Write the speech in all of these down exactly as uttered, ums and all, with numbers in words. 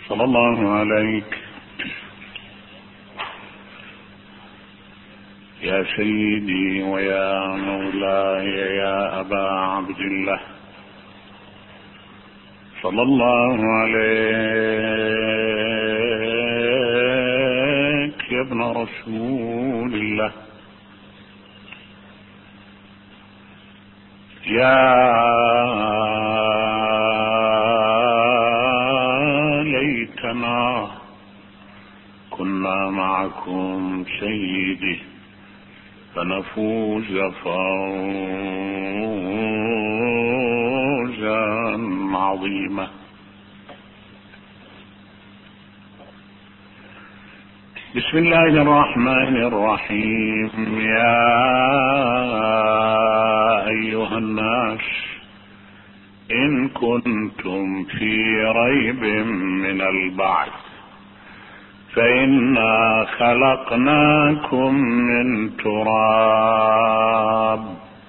صلى الله عليك يا سيدي ويا مولاي يا أبا عبد الله، صلى الله عليك يا ابن رسول الله. يا ليتنا كنا معكم سيدي فنفوز فوزا عظيما. بسم الله الرحمن الرحيم. يا أيها الناس إن كنتم في ريب من البعث فإنا خلقناكم من تراب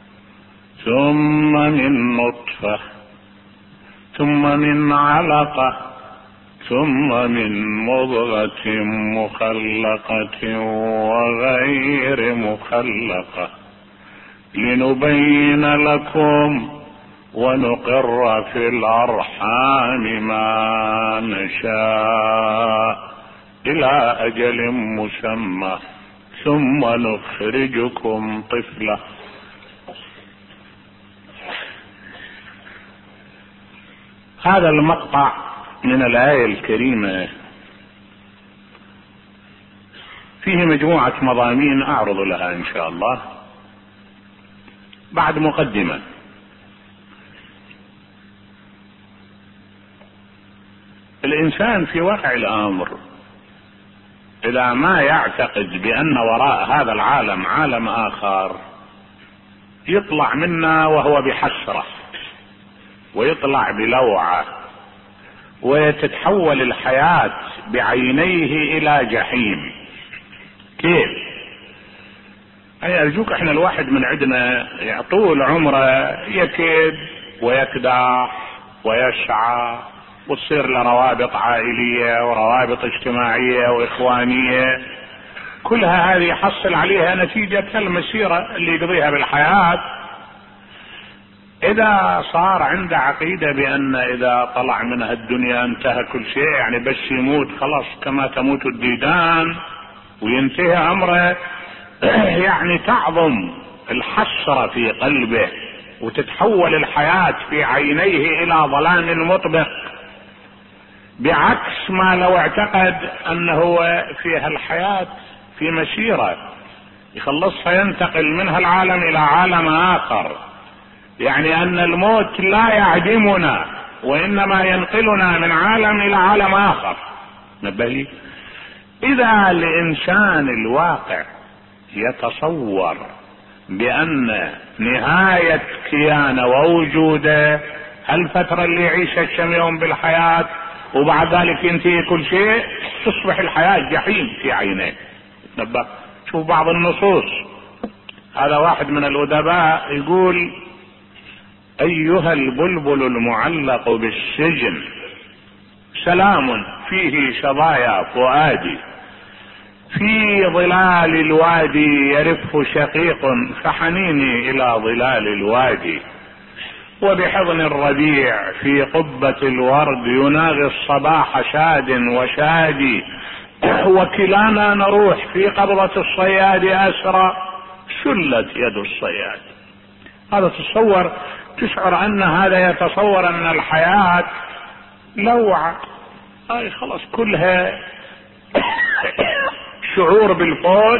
ثم من نطفة ثم من علقة ثم من مضغة مخلقة وغير مخلقة لنبين لكم ونقر في الأرحام ما نشاء إلى أجل مسمى ثم نخرجكم طفلا. هذا المقطع من الآية الكريمة فيه مجموعة مضامين أعرض لها إن شاء الله بعد مقدمة. الإنسان في واقع الأمر إذا ما يعتقد بأن وراء هذا العالم عالم آخر يطلع منا وهو بحسرة ويطلع بلوعة وتتحول الحياة بعينيه إلى جحيم. كيف؟ أي أرجوك إحنا الواحد من عندنا طول عمره يكد ويكدح ويسعى وتصير له روابط عائلية وروابط اجتماعية وإخوانية، كلها هذه يحصل عليها نتيجة المسيرة اللي يقضيها بالحياة. إذا صار عنده عقيدة بأن إذا طلع منها الدنيا انتهى كل شيء، يعني بس يموت خلاص كما تموت الديدان وينتهي أمره، يعني تعظم الحسرة في قلبه وتتحول الحياة في عينيه إلى ظلام مطبق، بعكس ما لو اعتقد أنه فيها الحياة في مسيرة يخلصها ينتقل منها العالم إلى عالم آخر، يعني أن الموت لا يعدمنا وإنما ينقلنا من عالم إلى عالم آخر. نبهي إذا الإنسان الواقع يتصور بأن نهاية كيانه ووجوده الفترة اللي يعيشها كم يوم بالحياة وبعد ذلك ينتهي كل شيء، تصبح الحياة جحيم في عينيه. نبه شوف بعض النصوص، هذا واحد من الأدباء يقول: أيها البلبل المعلق بالسجن سلام فيه شظايا فؤادي، في ظلال الوادي يرف شقيق فحنيني إلى ظلال الوادي، وبحضن الربيع في قبة الورد يناغي الصباح شاد وشادي، وكلانا نروح في قبضة الصياد أسرى شلت يد الصياد. هذا تصور، تشعر أن هذا يتصور أن الحياة لوعة، هاي خلاص كلها شعور بالفوت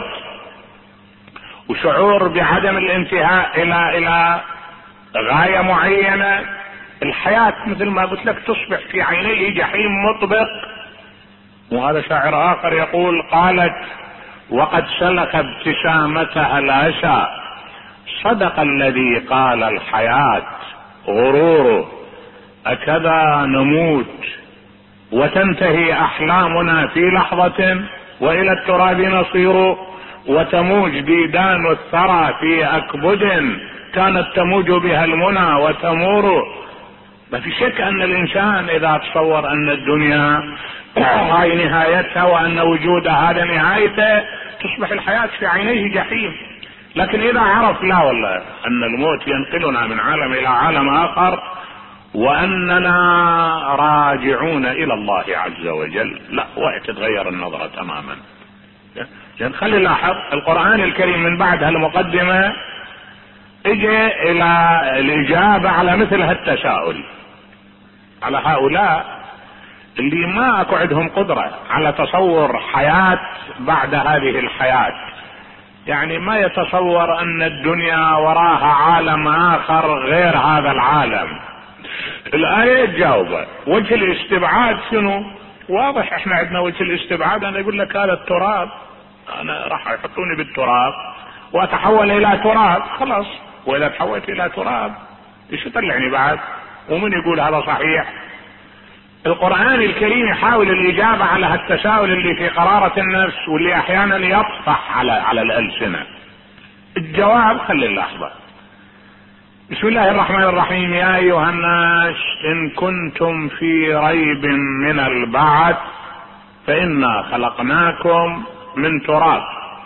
وشعور بعدم الانتهاء إلى إلى غاية معينة. الحياة مثل ما قلت لك تصبح في عينيه جحيم مطبق. وهذا شاعر آخر يقول: قالت وقد سلك ابتسامتها الأسى صدق الذي قال الحياة غروره، أكذا نموت وتنتهي أحلامنا في لحظة وإلى التراب نصير، وتموج ديدان الثرى في أكبد كانت تموج بها المنى وتمور. ما في شك أن الإنسان إذا تصور أن الدنيا هاي نهايتها وان وجود هذا نهايته، تصبح الحياة في عينيه جحيم. لكن اذا عرف لا والله ان الموت ينقلنا من عالم الى عالم اخر واننا راجعون الى الله عز وجل، لا وتتغير النظرة تماما. لان خلي نلاحظ القرآن الكريم من بعد هالمقدمة اجى الى الاجابة على مثل هالتساؤل، على هؤلاء اللي ما اكو عندهم قدرة على تصور حياة بعد هذه الحياة، يعني ما يتصور ان الدنيا وراها عالم اخر غير هذا العالم. الآية تجاوبه. وجه الاستبعاد شنو؟ واضح احنا عندنا وجه الاستبعاد، انا اقول لك هذا التراب، انا راح يحطوني بالتراب واتحول الى تراب خلاص، واذا تحولت الى تراب ايش يطلعني بعد؟ ومن يقول هذا صحيح؟ القرآن الكريم يحاول الإجابة على هالتساؤل اللي في قرارة النفس واللي أحيانا يطفح على على الألسنة. الجواب خلي اللحظة. بسم الله الرحمن الرحيم. يا أيها الناس إن كنتم في ريب من البعث فإنا خلقناكم من تراب.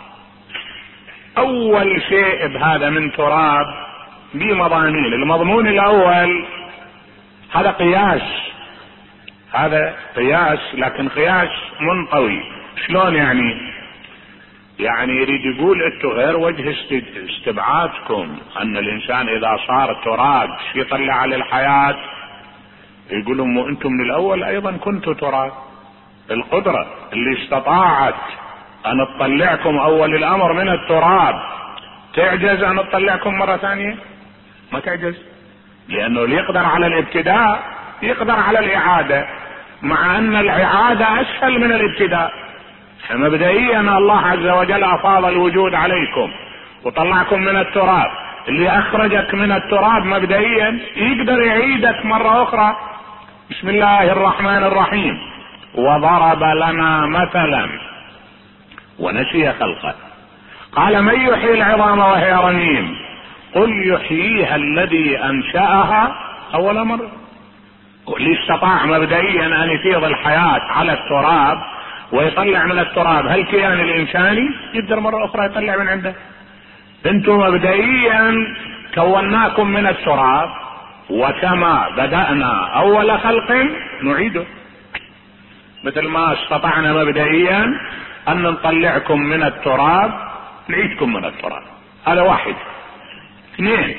أول شيء بهذا من تراب بمضامين. المضمون الأول هذا قياس، هذا قياس لكن قياس منطوي. شلون يعني؟ يعني يريد يقول انتو غير وجه استبعادكم ان الانسان اذا صار تراب شي يطلع على الحياة، يقولوا مو انتم من الاول ايضا كنتوا تراب. القدرة اللي استطاعت ان تطلعكم اول الامر من التراب تعجز ان تطلعكم مرة ثانية؟ ما تعجز، لانه اللي يقدر على الابتداء يقدر على الاعادة، مع ان الاعادة اسهل من الابتداء. مبدئيا الله عز وجل افاض الوجود عليكم وطلعكم من التراب، اللي اخرجك من التراب مبدئيا يقدر يعيدك مرة اخرى. بسم الله الرحمن الرحيم. وضرب لنا مثلا ونسي خلقه قال من يحيي العظام وهي رميم قل يحييها الذي انشأها اول مرة. واللي استطاع مبدئيا ان يفيض الحياة على التراب ويطلع من التراب هالكيان الانساني يقدر مرة اخرى يطلع من عنده. انتم مبدئيا كوناكم من التراب وكما بدأنا اول خلق نعيده، مثل ما استطعنا مبدئيا ان نطلعكم من التراب نعيدكم من التراب. هذا واحد. اثنين،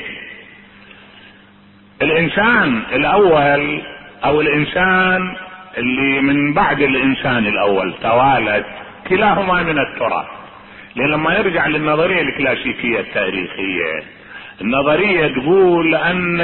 الانسان الاول او الانسان اللي من بعد الانسان الاول توالد كلاهما من التراب. لان لما يرجع للنظرية الكلاسيكية التاريخية، النظرية تقول ان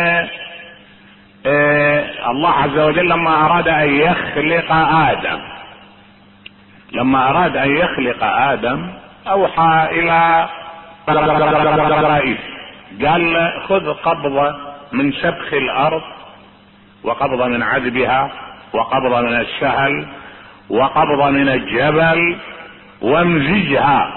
اه الله عز وجل لما اراد ان يخلق ادم لما اراد ان يخلق ادم اوحى الى رئيس قال خذ قبضة من سبخ الارض وقبضة من عذبها وقبضة من السهل وقبضة من الجبل وامزجها.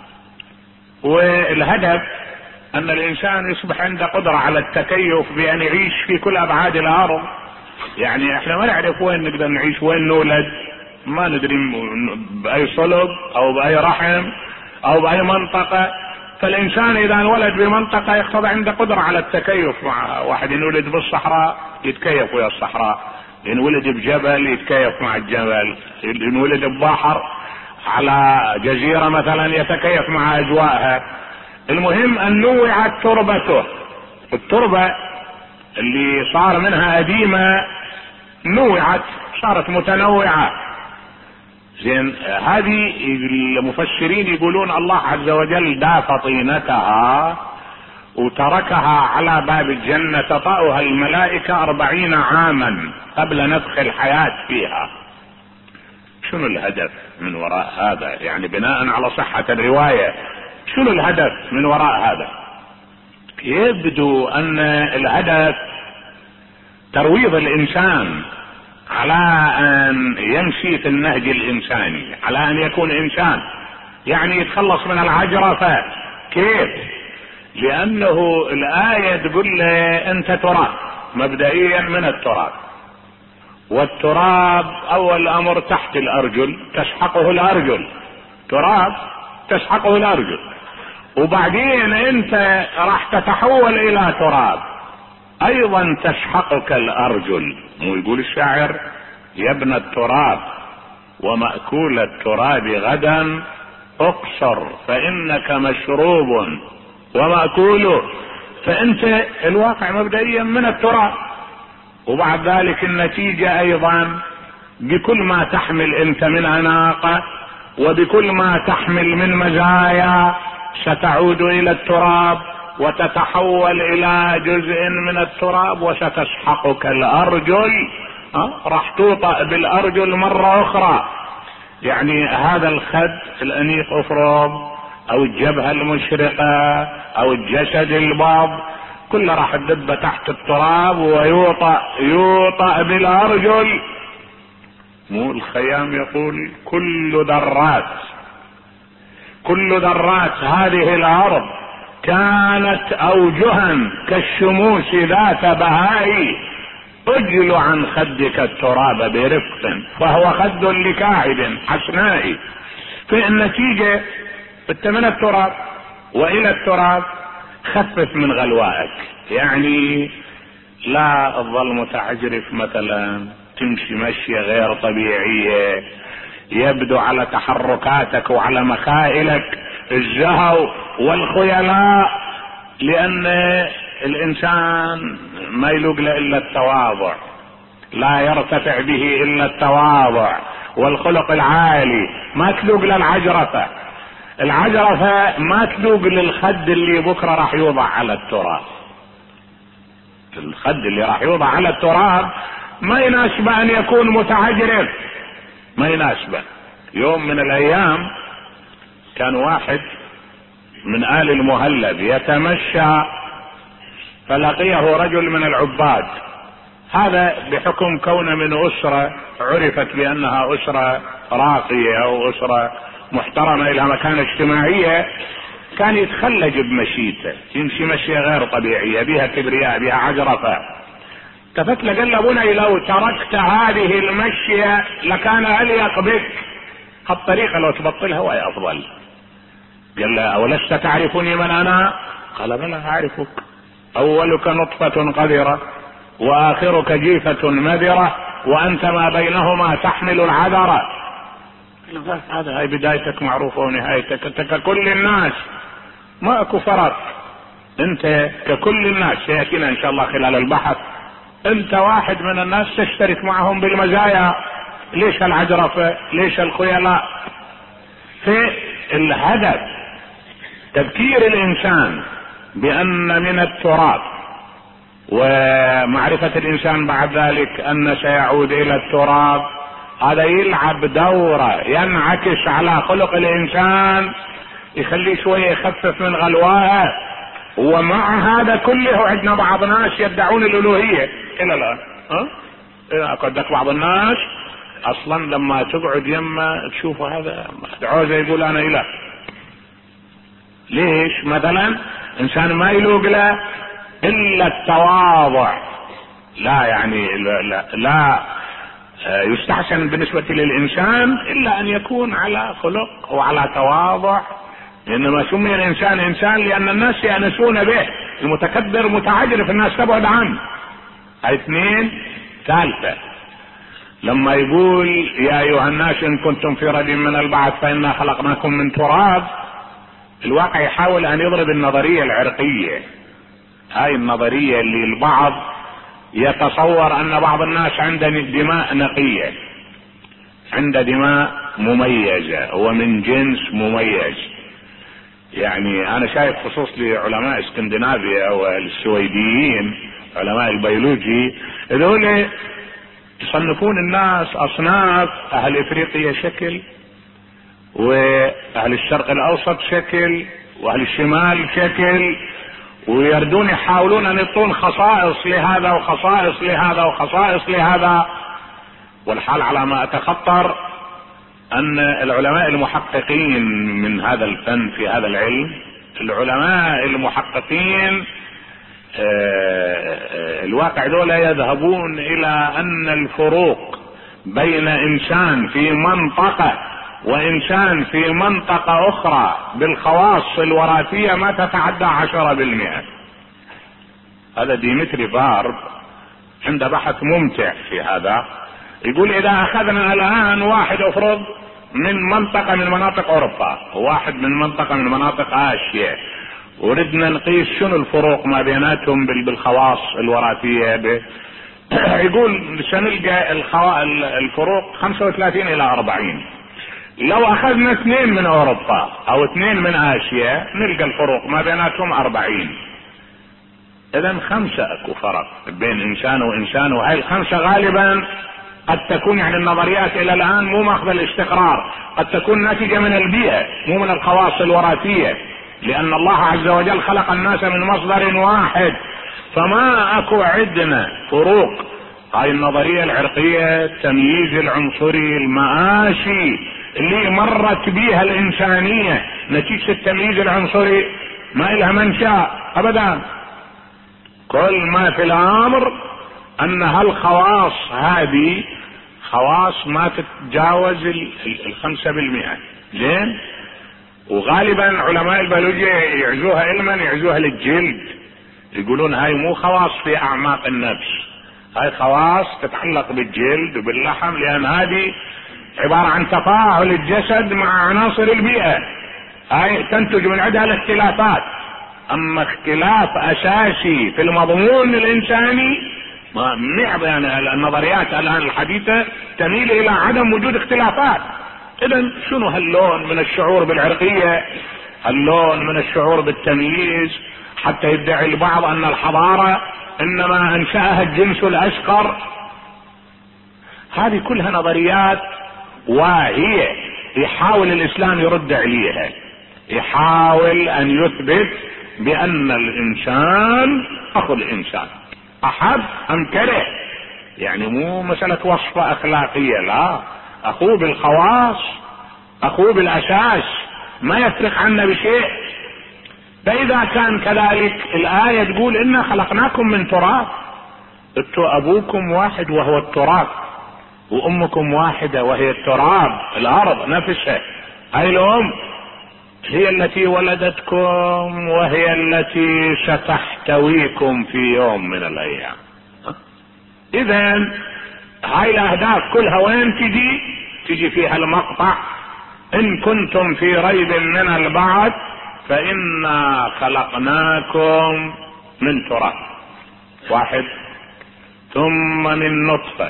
والهدف ان الانسان يصبح عنده قدرة على التكيف بان يعيش في كل ابعاد الارض. يعني احنا ما نعرف وين نقدر نعيش، وين نولد، ما ندري باي صلب او باي رحم او باي منطقة. فالانسان اذا انولد بمنطقة يقتضي عنده قدرة على التكيف. مع واحد ينولد بالصحراء يتكيف ويا الصحراء، ينولد بجبل يتكيف مع الجبل، ينولد ببحر على جزيرة مثلا يتكيف مع اجواءها. المهم ان نوعت تربته. التربة اللي صار منها قديمة نوعت صارت متنوعة. زين، هذه المفسرين يقولون الله عز وجل داف طينتها وتركها على باب الجنة تطأها الملائكة أربعين عاما قبل نفخ الحياة فيها. شنو الهدف من وراء هذا؟ يعني بناء على صحة الرواية شنو الهدف من وراء هذا؟ يبدو أن الهدف ترويض الإنسان على ان يمشي في النهج الانساني، على ان يكون انسان، يعني يتخلص من العجرفة. كيف؟ لانه الآية تقول له انت تراب مبدئيا من التراب، والتراب اول امر تحت الارجل تسحقه الارجل، تراب تسحقه الارجل، وبعدين انت راح تتحول الى تراب ايضا تسحقك الارجل. مو يقول الشاعر يا ابن التراب ومأكول التراب غدا اقصر فانك مشروب ومأكوله. فانت الواقع مبدئيا من التراب، وبعد ذلك النتيجة ايضا بكل ما تحمل انت من اناقة وبكل ما تحمل من مزايا ستعود الى التراب وتتحول الى جزء من التراب وستسحقك الارجل. أه؟ راح توطأ بالارجل مرة اخرى. يعني هذا الخد الانيق افرض او الجبهة المشرقة او الجسد الباب كله راح تدب تحت التراب ويوطأ يوطأ بالارجل. مو الخيام يقول كل ذرات كل ذرات هذه الارض كانت اوجها كالشموس ذات بهاء اجل عن خدك التراب برفق فهو خد لكاعب حسناء. في النتيجة انت من التراب والى التراب خفف من غلوائك. يعني لا تظل متعجرف مثلا تمشي مشية غير طبيعية يبدو على تحركاتك وعلى مخائلك الزهو والخيلاء، لان الانسان ما يلوق له الا التواضع، لا يرتفع به الا التواضع والخلق العالي. ما تلوق للعجرفة، العجرفة ما تلوق للخد اللي بكرة راح يوضع على التراب. الخد اللي راح يوضع على التراب ما يناسبه ان يكون متعجرف، ما يناسبه. يوم من الايام كان واحد من آل المهلب يتمشى فلقيه رجل من العباد. هذا بحكم كونه من اسرة عرفت بانها اسرة راقية او اسرة محترمة الى مكانة اجتماعية، كان يتخلج بمشيته، يمشي مشية غير طبيعية بها كبرياء بها عجرفة. التفت له قال له بني لو تركت هذه المشية لكان اليق بك، هالطريقة لو تبطلها وهي افضل. قال له اولست تعرفني من انا؟ قال بلى اعرفك، اولك نطفة قذرة واخرك جيفة مذرة وانت ما بينهما تحمل العذرة. هذا هاي بدايتك معروفة ونهايتك، انت ككل الناس ما اكو فرق، انت ككل الناس سيأتينا ان شاء الله خلال البحث. انت واحد من الناس تشترك معهم بالمزايا، ليش العجرفة؟ ليش الخيلاء؟ في الهدف تذكير الانسان بان من التراب ومعرفة الانسان بعد ذلك ان سيعود الى التراب. هذا يلعب دورة ينعكس على خلق الانسان، يخليه شوية يخفف من غلوائه. ومع هذا كله عندنا بعض ناس يدعون الالوهية الى الان. ها عندك بعض الناس اصلا لما تقعد يما تشوف هذا عاوزه يقول انا اله. ليش؟ مثلا انسان ما يلوق له الا التواضع، لا يعني لا, لا, لا يستحسن بالنسبة للانسان الا ان يكون على خلق وعلى تواضع. انما سمي الانسان انسان لان الناس يأنسون به، المتكبر متعجرف الناس تبعد عنه. اثنين ثالثة لما يقول يا ايها الناس ان كنتم في ريب من البعث فانا خلقناكم من تراب، الواقع يحاول ان يضرب النظرية العرقية. هاي النظرية اللي البعض يتصور ان بعض الناس عنده دماء نقية، عنده دماء مميزة ومن جنس مميز. يعني انا شايف خصوص لعلماء اسكندنافيا والسويديين علماء البيولوجي، هذول يصنفون الناس اصناف، اهل افريقيا شكل، واهل الشرق الاوسط شكل، واهل الشمال شكل، ويردون يحاولون ان يعطون خصائص لهذا وخصائص لهذا وخصائص لهذا. والحال على ما اتخطر ان العلماء المحققين من هذا الفن في هذا العلم، العلماء المحققين الواقع دولة يذهبون الى ان الفروق بين انسان في منطقة وانسان في منطقة اخرى بالخواص الوراثية ما تتعدى عشرة بالمئة. هذا ديمتري فارب عنده بحث ممتع في هذا، يقول اذا اخذنا الان واحد افرض من منطقة من مناطق اوروبا وواحد من منطقة من مناطق اسيا، وردنا نقيس شنو الفروق ما بيناتهم بالخواص الوراثية ب... يقول سنلقى الخوا... الفروق خمسة وثلاثين الى أربعين. لو اخذنا اثنين من اوروبا او اثنين من اسيا نلقى الفروق ما بيناتهم أربعين. اذا خمسة اكو فرق بين انسان وانسان، وهي الخمسة غالبا قد تكون يعني النظريات الى الان مو ماخذة الاستقرار، قد تكون ناتجة من البيئة مو من الخواص الوراثية، لان الله عز وجل خلق الناس من مصدر واحد، فما اكو عندنا فروق. هاي النظرية العرقية، التمييز العنصري، المآسي اللي مرت بيها الانسانية نتيجة التمييز العنصري ما لها منشأ ابدا. كل ما في الامر ان هالخواص هذه خواص ما تتجاوز الخمسة بالمئة. زين، وغالبا علماء البيولوجيا يعزوها علما يعزوها للجلد، يقولون هاي مو خواص في اعماق النفس، هاي خواص تتعلق بالجلد وباللحم، لان هذه عبارة عن تفاعل الجسد مع عناصر البيئة، هاي تنتج من عندها الاختلافات. اما اختلاف اساسي في المضمون الانساني ما منعب، يعني النظريات الان الحديثة تميل الى عدم وجود اختلافات. اذا شنو هاللون من الشعور بالعرقية، هاللون من الشعور بالتمييز، حتى يدعي البعض ان الحضارة انما انشأها الجنس الاشقر. هذه كلها نظريات واهية يحاول الاسلام يرد عليها، يحاول ان يثبت بان الانسان اخو الانسان احب ام كره، يعني مو مسألة وصفة اخلاقية، لا، اخوه بالخواص، اخوه بالاساس، ما يفرق عنا بشيء. فاذا كان كذلك الاية تقول انا خلقناكم من تراب، انتوا ابوكم واحد وهو التراب، وامكم واحدة وهي التراب، الارض نفسها، هاي الام هي التي ولدتكم وهي التي ستحتويكم في يوم من الايام. اذا هاي الاهداف كلها وين تجي؟ تجي فيها المقطع ان كنتم في ريب من البعث فانا خلقناكم من تراب واحد ثم من نطفة.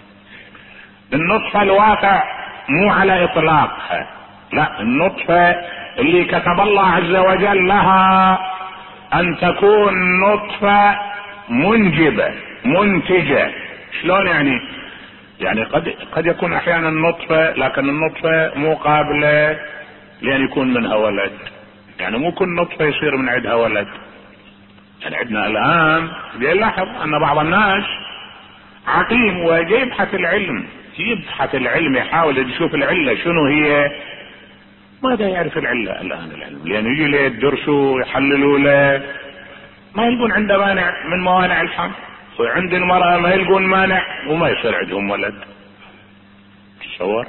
النطفة الواقع مو على اطلاقها، لا، النطفة اللي كتب الله عز وجل لها ان تكون نطفة منجبة منتجة. شلون يعني؟ يعني قد قد يكون احيانا نطفة لكن النطفة مو قابلة لان يكون منها ولد، يعني مو كل نطفة يصير من عندها ولد. يعني عندنا الان يلاحظ ان بعض الناس عقيم ويبحث العلم، يبحث العلم يحاول يشوف العلة شنو هي، ماذا يعرف العلة الان العلم؟ لان يجي له يدرسوا يحللوا له ما يلقون عنده مانع من موانع الحمل، وعند المرأة ما يلقون مانع وما يصير عندهم ولد. تصور،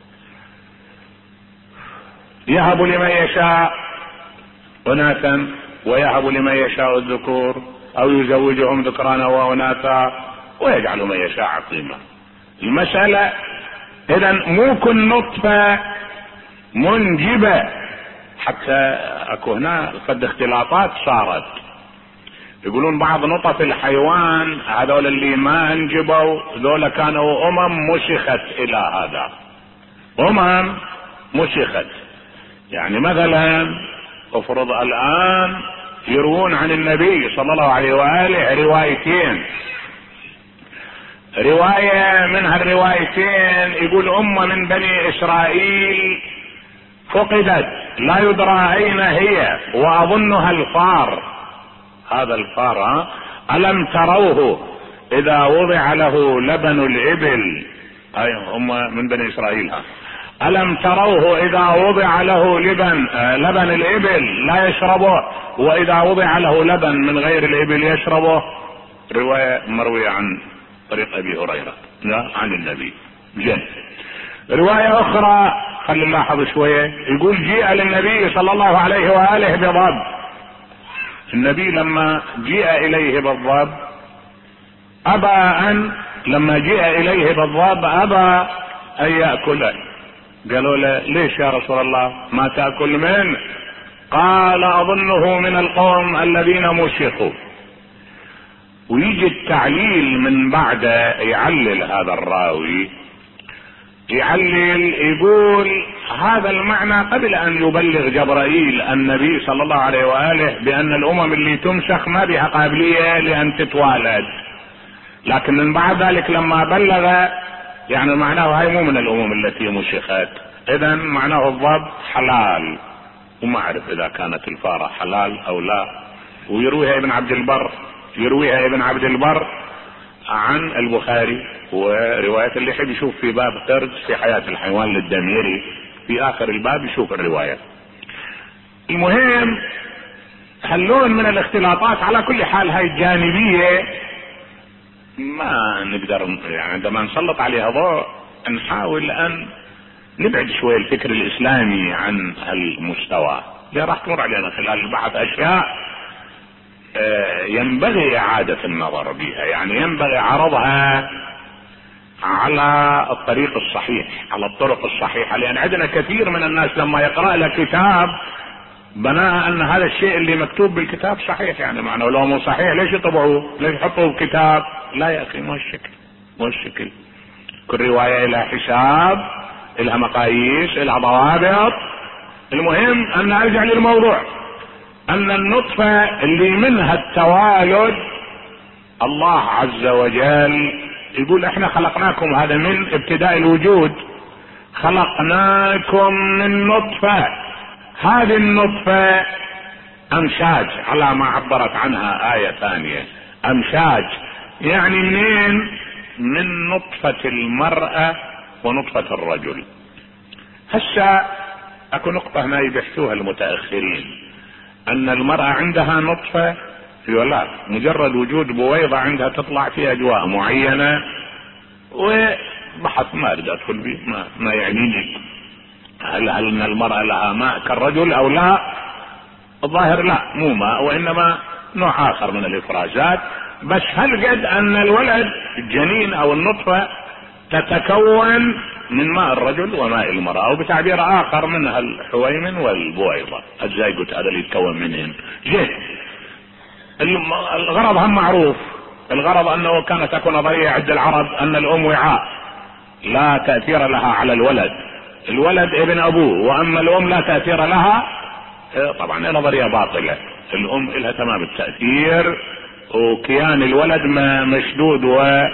يهب لمن يشاء اناثا ويهب لمن يشاء الذكور او يزوجهم ذكرانا واناثا ويجعل من يشاء عقيما. المسألة اذا مو كل نطفة منجبة، حتى اكو هنا قد اختلاطات صارت. يقولون بعض نطف الحيوان هذول اللي ما انجبوا ذولا كانوا امم مشخت الى هذا، امم مشخت. يعني مثلا افرض الان يروون عن النبي صلى الله عليه وآله روايتين، رواية من هالروايتين يقول امة من بني اسرائيل فقدت لا يدرى اين هي واظنها الفار. هذا الفار، ها؟ الم تروه اذا وضع له لبن الابل، اي امة من بني اسرائيل، ها؟ ألم تروه إذا وضع له لبن آه لبن الإبل لا يشربه، وإذا وضع له لبن من غير الإبل يشربه. رواية مروية عن طريق أبي هريرة لا عن النبي. جن. رواية أخرى خلي نلاحظ شوية، يقول جيء للنبي صلى الله عليه وآله بضب. النبي لما جيء إليه بالضب أبى أن لما جيء إليه بالضب أبى أن يأكله. قالوا له ليش يا رسول الله ما تأكل منه؟ قال أظنه من القوم الذين مشقوا. ويجي التعليل من بعد يعلل هذا الراوي، يعلل يقول هذا المعنى قبل ان يبلغ جبرائيل النبي صلى الله عليه وآله بان الامم اللي تمسخ ما بها قابلية لان تتوالد، لكن من بعد ذلك لما بلغ يعني معناه هاي مو من الامم التي مسخت، اذا معناه الضب حلال، وما اعرف اذا كانت الفارة حلال او لا. ويرويها ابن عبد البر يرويها ابن عبد البر عن البخاري، ورواية اللي يحب يشوف في باب قرد في حياة الحيوان للدميري في اخر الباب يشوف الرواية. المهم هاللون من الاختلاطات على كل حال هاي الجانبية ما نقدر يعني عندما نسلط عليها ضوء نحاول ان نبعد شوية الفكر الاسلامي عن هالمستوى. ليه راح تمر علينا خلال البحث اشياء ينبغي اعادة النظر بها، يعني ينبغي عرضها على الطريق الصحيح على الطرق الصحيحة، لان عندنا كثير من الناس لما يقرأ له كتاب بناء ان هذا الشيء اللي مكتوب بالكتاب صحيح، يعني معناه لو مو صحيح ليش يطبعوه؟ ليش يحطوه بكتاب؟ لا يا اخي مو الشكل مو الشكل كل رواية لها حساب، لها مقاييس، لها ضوابط. المهم ان ارجع للموضوع، ان النطفة اللي منها التوالد الله عز وجل يقول احنا خلقناكم، هذا من ابتداء الوجود، خلقناكم من نطفة. هذه النطفة امشاج على ما عبرت عنها آية ثانية، امشاج يعني منين؟ من نطفة المرأة ونطفة الرجل. هسه اكو نقطة هنا يبحثوها المتأخرين، ان المرأة عندها نطفة ولا مجرد وجود بويضة عندها تطلع في اجواء معينة، وبحث ما اريد ادخل به ما, ما يعنيني هل هل ان المرأة لها ماء كالرجل او لا. الظاهر لا مو ماء وانما نوع اخر من الافرازات، بس هل قد ان الولد الجنين او النطفة تتكون من ماء الرجل وماء المرأة، او بتعبير اخر منها الحويمن والبويضة الزيجوت هذا اللي يتكون منهن. جيد الغرض هم معروف، الغرض انه كانت تكون نظرية عند العرب ان الام وعاء لا تأثير لها على الولد، الولد ابن ابوه، واما الام لا تأثير لها. طبعا نظرية باطلة، الام لها تمام التأثير، وكيان الولد مشدود و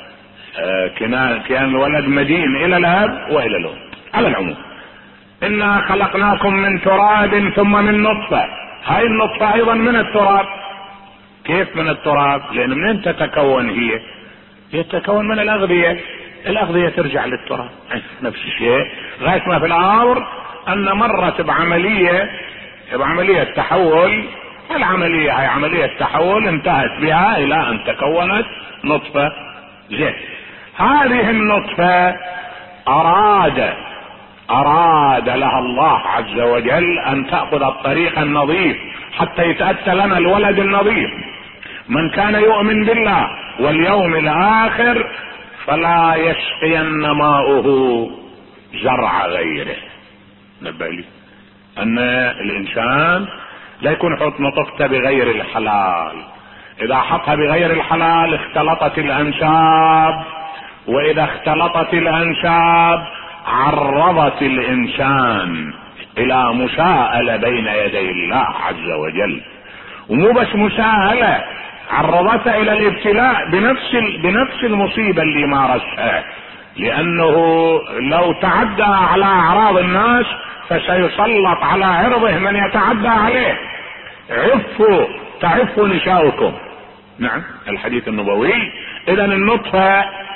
كيان الولد مدين الى الاب والى الام. على العموم انا خلقناكم من تراب ثم من نطفة. هاي النطفة ايضا من التراب. كيف من التراب؟ لان منين تتكون هي؟ هي تتكون من الاغذية، الاغذية ترجع للتراب نفس الشيء، غاية ما في الامر ان مرت بعملية بعملية تحول. العملية هاي عملية تحول انتهت بها الى ان تكونت نطفة. زين هذه النطفة اراد اراد لها الله عز وجل ان تأخذ الطريق النظيف حتى يتأتى لنا الولد النظيف. من كان يؤمن بالله واليوم الاخر فلا يسقين ماؤه زرع غيره. نبه لي ان الانسان لا يكون يحط نطفته بغير الحلال، اذا حطها بغير الحلال اختلطت الانساب، واذا اختلطت الانساب عرضت الانسان الى مساءلة بين يدي الله عز وجل، ومو بس مساءلة، عرضته الى الابتلاء بنفس بنفس المصيبة اللي مارسها، لانه لو تعدى على اعراض الناس فسيسلط على عرضه من يتعدى عليه. عفوا تعفوا نساؤكم. نعم الحديث النبوي. اذا النطفة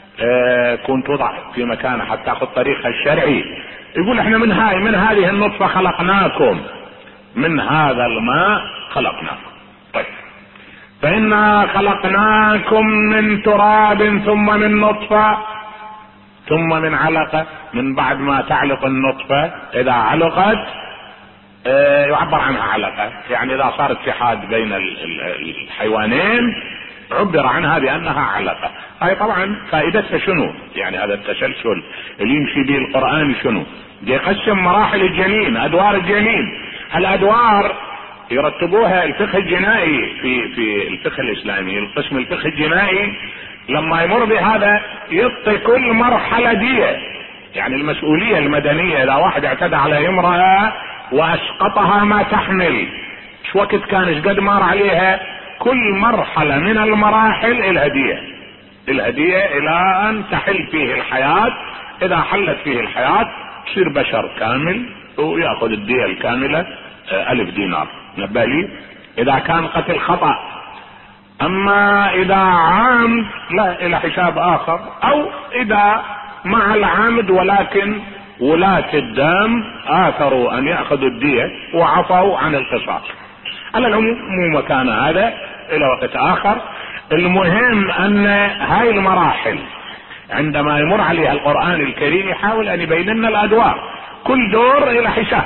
اه كنت توضع في مكانها حتى تاخذ طريقها الشرعي. يقول احنا من هاي من هذه النطفة خلقناكم، من هذا الماء خلقناكم. طيب فإنا خلقناكم من تراب ثم من نطفة ثم من علقة. من بعد ما تعلق النطفة اذا علقت اه يعبر عنها علقة، يعني اذا صار اتحاد بين الحيوانين عبر عنها بانها علقة. هاي طبعا فائدتها شنو؟ يعني هذا التسلسل اللي يمشي به القرآن شنو؟ يقسم مراحل الجنين، ادوار الجنين. الادوار يرتبوها الفقه الجنائي في في الفقه الاسلامي. القسم الفقه الجنائي لما يمر بهذا يعطي كل مرحلة دية، يعني المسؤولية المدنية. اذا واحد اعتدى على امرأة واسقطها ما تحمل، شو وقت كان ايش قد مر عليها؟ كل مرحلة من المراحل الهدية الهدية الى ان تحل فيه الحياة. اذا حلت فيه الحياة تصير بشر كامل ويأخذ الدية الكاملة الف دينار. نبالي اذا كان قتل خطأ. اما اذا عامد لا الى حساب اخر، او اذا مع العامد ولكن ولاة الدم اثروا ان يأخذوا الدية وعفوا عن القصاص. على العموم مو مكان هذا الى وقت اخر. المهم ان هاي المراحل عندما يمر عليها القرآن الكريم يحاول ان يبين لنا الادوار، كل دور الى حساب.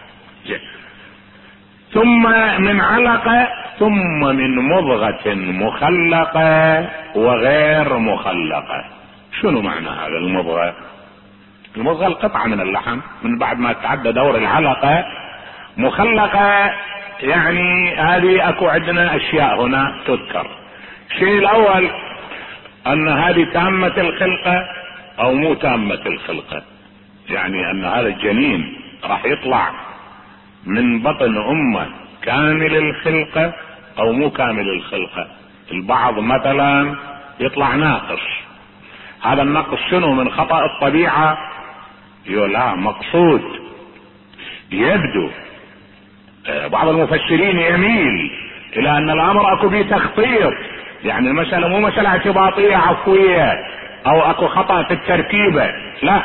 ثم من علقة ثم من مضغة مخلقة وغير مخلقة. شنو معنى هذا المضغة؟ المضغة القطعة من اللحم من بعد ما تعدى دور العلقة. مخلقة يعني هذه اكو عندنا اشياء هنا تذكر. الشيء الاول ان هذه تامة الخلقة او مو تامة الخلقة، يعني ان هذا الجنين راح يطلع من بطن امه كامل الخلقة او مو كامل الخلقة. البعض مثلا يطلع ناقص. هذا النقص شنو؟ من خطأ الطبيعة؟ لا، مقصود. يبدو بعض المفسرين يميل الى ان الامر اكو به تخطيط، يعني المسألة مو مسألة اعتباطية عفوية او اكو خطأ في التركيبة، لا،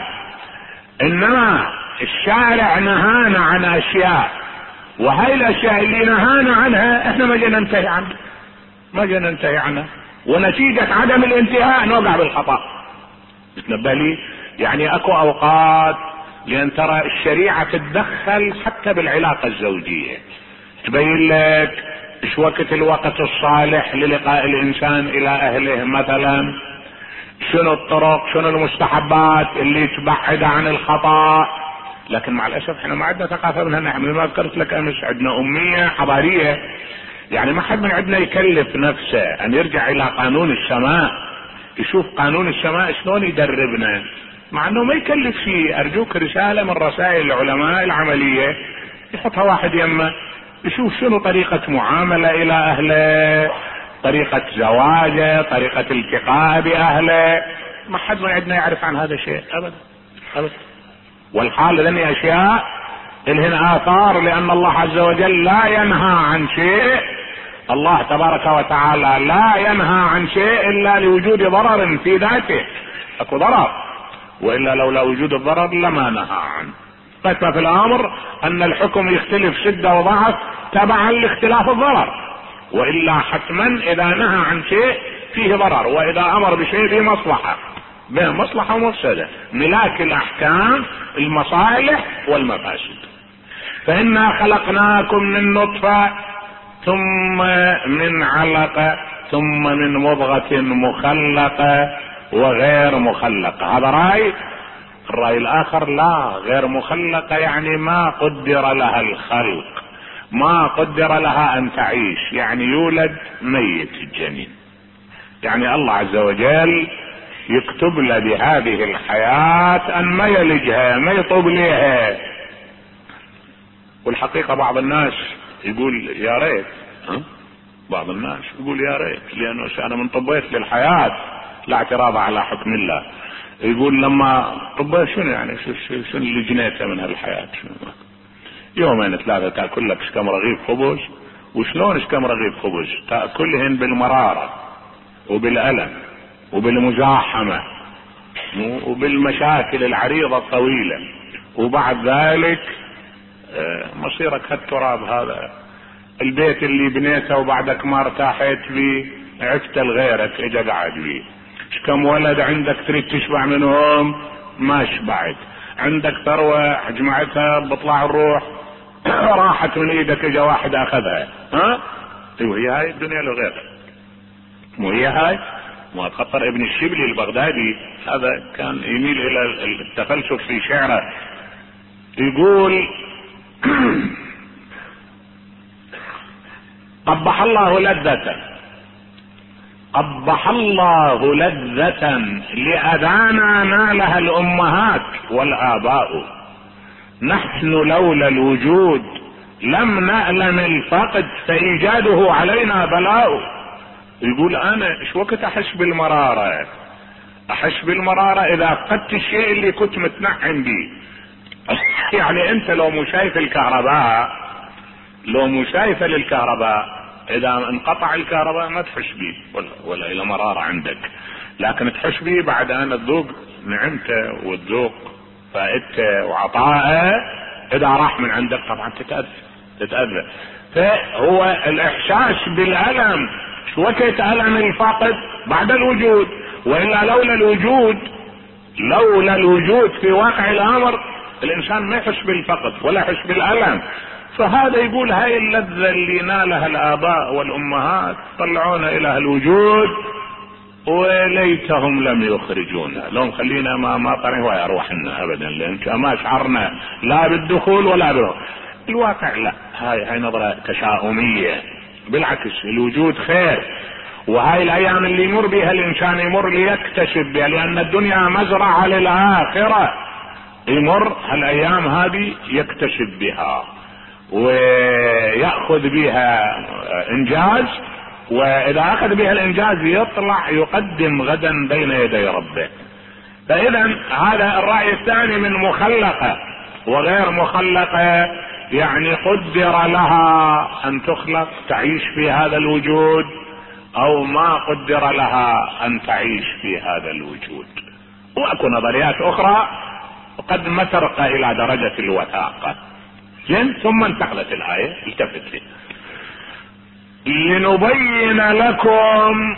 انما الشارع نهانا عن اشياء، وهاي الاشياء اللي نهانا عنها احنا ما جينا ننتهي عنها ما جينا ننتهي عنها ونتيجة عدم الانتهاء نوقع بالخطأ. بتنبه لي؟ يعني اكو اوقات لان ترى الشريعة تتدخل حتى بالعلاقة الزوجية، تبين لك ايش وقت الوقت الصالح للقاء الانسان الى اهله، مثلا شنو الطرق، شنو المستحبات اللي تبعد عن الخطأ. لكن مع الاسف احنا ما عندنا ثقافة منها. نحن ما ذكرت لك امس عندنا امية حضارية، يعني ما حد من عندنا يكلف نفسه ان يرجع الى قانون السماء يشوف قانون السماء شلون يدربنا، مع انه ما يكلف شيء. ارجوك رسالة من رسائل العلماء العملية يحطها واحد يمه يشوف شنو طريقة معاملة الى اهله، طريقة زواجه، طريقة التقاء باهله. ما حد من عندنا يعرف عن هذا الشيء ابدا ابدا. والحال لاني اشياء الهن اثار، لان الله عز وجل لا ينهى عن شيء. الله تبارك وتعالى لا ينهى عن شيء الا لوجود ضرر في ذاته. اكو ضرر، والا لولا وجود الضرر لما نهى عنه. ففي الامر ان الحكم يختلف شدة وضعف تبعا لاختلاف الضرر، والا حتما اذا نهى عن شيء فيه ضرر، واذا امر بشيء فيه مصلحة، بين مصلحة ومفسدة. ملاك الاحكام المصالح والمفاسد. فإنا خلقناكم من نطفة ثم من علقة ثم من مضغة مخلقة وغير مخلقة. هذا رأي. الرأي الآخر لا، غير مخلقة يعني ما قدر لها الخلق، ما قدر لها أن تعيش، يعني يولد ميت الجنين. يعني الله عز وجل يكتب له بهذه الحياة ان ما يلجها، ما يطوب لها. والحقيقة بعض الناس يقول يا ريت، ها؟ بعض الناس يقول يا ريت، لانه انا من طبيت للحياة لا اعتراض على حكم الله. يقول لما طبيت شنو يعني شنو اللي جنيته من هالحياة؟ شنو يومين ثلاثة تاكل لك كم رغيف خبز، وشلون كم رغيف خبز تاكلهن بالمرارة وبالألم وبالمزاحمة وبالمشاكل العريضة الطويلة، وبعد ذلك مصيرك هالتراب هذا. البيت اللي بنيته وبعدك ما ارتاحت بيه عفت لغيرك اجا قاعد بيه. كم ولد عندك تريد تشبع منهم ما شبعت، عندك ثروة جمعتها بطلع الروح راحت من ايدك اجا واحد اخذها. ها ايوه هي هاي الدنيا لو غيرها، مو هي هاي. ما خطر ابن الشبلي البغدادي هذا كان يميل الى التفلسف في شعره، يقول قبح الله لذة قبح الله لذة لأذانا نالها الأمهات والآباء، نحن لولا الوجود لم نألم الفقد فإيجاده علينا بلاء. يقول أنا ايش وقت أحس بالمرارة؟ أحس بالمرارة إذا فقدت الشيء اللي كنت متنعم به. يعني أنت لو مو شايف الكهرباء، لو مو شايفة للكهرباء، اذا انقطع الكهرباء ما تحس بيه ولا, ولا الى مرارة عندك، لكن تحس بيه بعد ان تذوق نعمته وتذوق فائدته وعطائه. اذا راح من عندك طبعا تتأذى تتأذى. فهو الاحساس بالالم شو وقت الم الفاقد بعد الوجود، والا لولا الوجود لولا الوجود في واقع الامر الانسان ما يحس بالفقد ولا يحس بالالم. فهذا يقول هاي اللذة اللي نالها الآباء والأمهات طلعونا إلى الوجود وليتهم لم يخرجونا، لو خلينا ما ما طلعوا أرواحنا أبدا، لأن ما شعرنا لا بالدخول ولا بالخروج. الواقع لا، هاي هاي نظرة تشاؤمية، بالعكس الوجود خير. وهاي الأيام اللي يمر بها الإنسان يمر ليكتشف بها، لأن الدنيا مزرعة للآخرة. يمر هالأيام هذه يكتشف بها ويأخذ بها انجاز، واذا اخذ بها الانجاز يطلع يقدم غدا بين يدي ربه. فاذا هذا الرأي الثاني من مخلقة وغير مخلقة، يعني قدر لها ان تخلق تعيش في هذا الوجود او ما قدر لها ان تعيش في هذا الوجود. واكو نظريات اخرى قد ما ترقى الى درجة الوثاقة. زين، ثم انتقلت الآية التفت لي لنبين لكم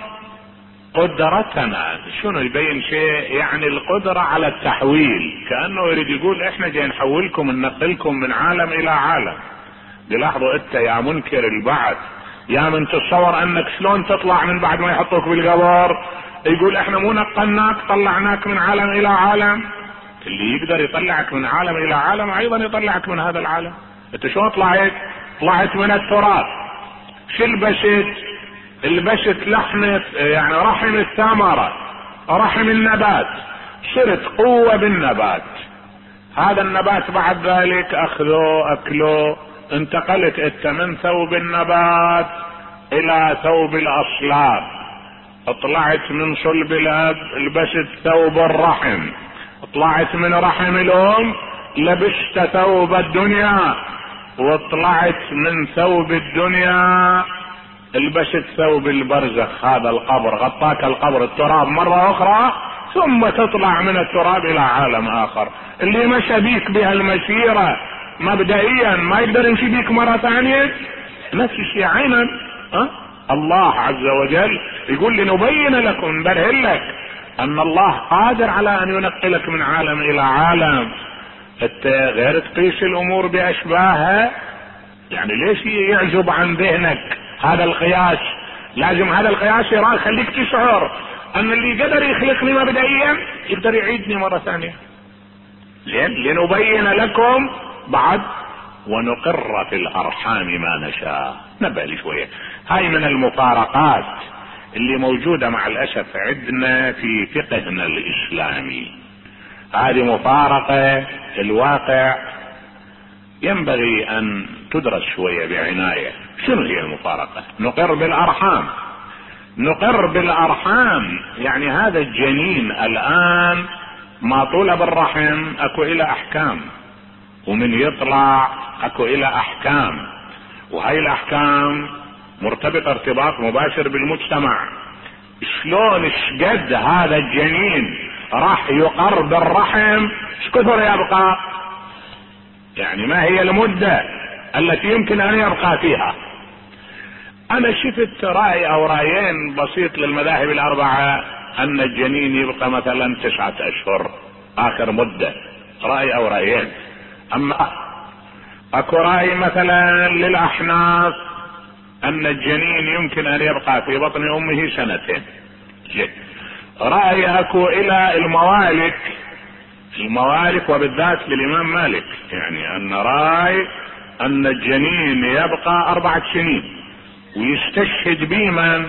قدرتنا. شنو يبين شيء؟ يعني القدرة على التحويل، كأنه يريد يقول احنا جاي نحولكم ننقلكم من عالم الى عالم. بلاحظوا انت يا منكر البعث، يا من تتصور انك شلون تطلع من بعد ما يحطوك بالقبر، يقول احنا مو نقلناك طلعناك من عالم الى عالم. اللي يقدر يطلعك من عالم الى عالم ايضا يطلعك من هذا العالم. انت شو طلعت؟ طلعت من التراب. شو البشت؟ البشت لحمة يعني رحم الثمرة، رحم النبات، صرت قوة بالنبات. هذا النبات بعد ذلك اخذوه اكلوه، انتقلت انت من ثوب النبات الى ثوب الاصلاب، طلعت من صلب الاب لبست ثوب الرحم، طلعت من رحم الام لبست ثوب الدنيا، وطلعت من ثوب الدنيا لبست ثوب البرزخ. هذا القبر غطاك القبر التراب مرة اخرى، ثم تطلع من التراب الى عالم اخر. اللي مشى بيك بهالمسيرة مبدئيا ما يقدر يمشي بيك مرة ثانية. نفس الشيء عينا. أه؟ الله عز وجل يقول لنبين لكم، نبرهن لك ان الله قادر على ان ينقلك من عالم الى عالم. انت غير تقيس الامور باشباهها، يعني ليش يعزب عن ذهنك هذا القياس؟ لازم هذا القياس يخليك تشعر ان اللي قدر يخلقني مبدئيا يقدر يعيدني مرة ثانية. لين لنبين لكم بعد ونقر في الارحام ما نشاء. نبالي شوية، هاي من المفارقات اللي موجودة مع الاسف عندنا في فقهنا الاسلامي. هذه مفارقة الواقع ينبغي ان تدرس شوية بعناية. شنو هي المفارقة؟ نقر بالارحام. نقر بالارحام يعني هذا الجنين الان ما طول بالرحم اكو الى احكام، ومن يطلع اكو الى احكام، وهاي الاحكام مرتبطة ارتباط مباشر بالمجتمع. شلون شقد هذا الجنين راح يقر بالرحم ايش كثر يبقى؟ يعني ما هي المدة التي يمكن ان يبقى فيها؟ انا شفت رأي او رأيين بسيط للمذاهب الاربعة ان الجنين يبقى مثلا تسعة اشهر اخر مدة، رأي او رأيين. اما اكو رأي مثلا للاحناف ان الجنين يمكن ان يبقى في بطن امه سنتين. رأي اكو الى الموالك الموالك وبالذات للامام مالك، يعني ان رأي ان الجنين يبقى اربعة سنين، ويستشهد بمن؟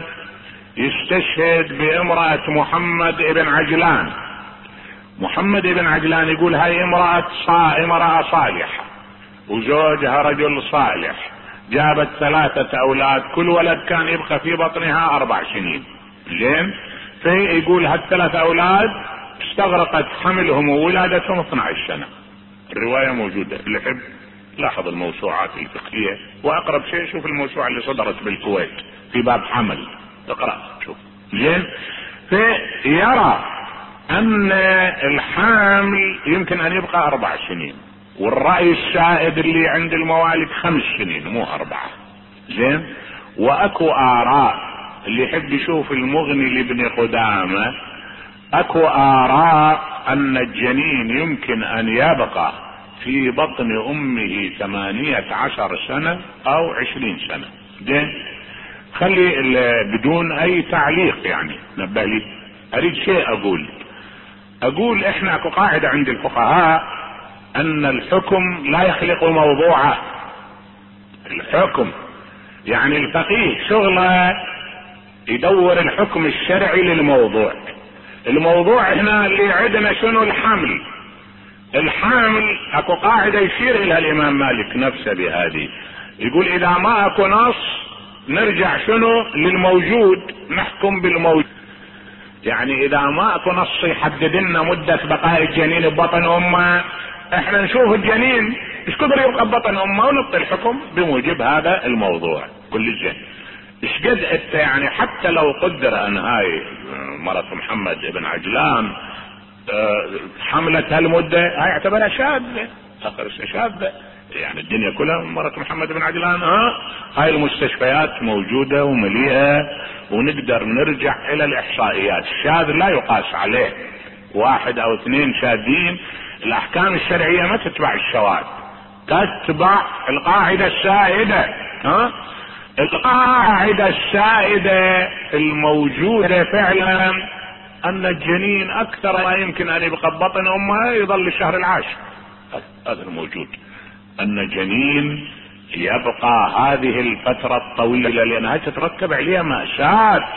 يستشهد بامرأة محمد ابن عجلان. محمد ابن عجلان يقول هاي امرأة صا امرأة صالحة وزوجها رجل صالح، جابت ثلاثة اولاد، كل ولد كان يبقى في بطنها اربع سنين. زين، فيقول هالثلاث اولاد استغرقت حملهم وولادتهم اثنتا عشرة سنة. الرواية موجودة، اللي يحب لاحظ الموسوعات الفقهية، واقرب شيء شوف الموسوعة اللي صدرت بالكويت في باب حمل، اقرأ شوف. زين، فيرى ان الحامل يمكن ان يبقى اربع سنين، والرأي السائد اللي عند الموالد خمس سنين مو اربعة. زين، واكو اراء اللي يحب يشوف المغني لابن قدامة، اكو اراء ان الجنين يمكن ان يبقى في بطن امه ثمانية عشر سنة او عشرين سنة. زين، خلي بدون اي تعليق، يعني نبه لي اريد شيء اقول اقول احنا اكو قاعدة عند الفقهاء ان الحكم لا يخلق موضوعه. الحكم يعني الفقيه شغله يدور الحكم الشرعي للموضوع. الموضوع هنا اللي عندنا شنو؟ الحمل. الحامل اكو قاعدة يشير الى الامام مالك نفسه بهذه، يقول اذا ما اكو نص نرجع شنو؟ للموجود، نحكم بالموجود. يعني اذا ما اكو نص يحدد لنا مدة بقاء الجنين ببطن امه، احنا نشوف الجنين ايش كثر يبقى ببطن امه ونعطي الحكم بموجب هذا الموضوع. كل شيء ايش قد انت يعني حتى لو قدر ان هاي مرة محمد ابن عجلان حملت هالمدة، هاي اعتبرها شاذة، اخر شاذة. يعني الدنيا كلها مرة محمد بن عجلان، ها هاي المستشفيات موجودة ومليئة، ونقدر نرجع الى الاحصائيات. الشاذ لا يقاس عليه، واحد او اثنين شاذين. الاحكام الشرعية ما تتبع الشواذ، تتبع القاعدة السائدة. ها القاعدة السائدة الموجودة فعلا ان الجنين اكثر ما يمكن ان يبقى ببطن امه يظل الشهر العاشر. هذا الموجود، ان الجنين يبقى هذه الفترة الطويلة، لانها تترتب عليها مأساة.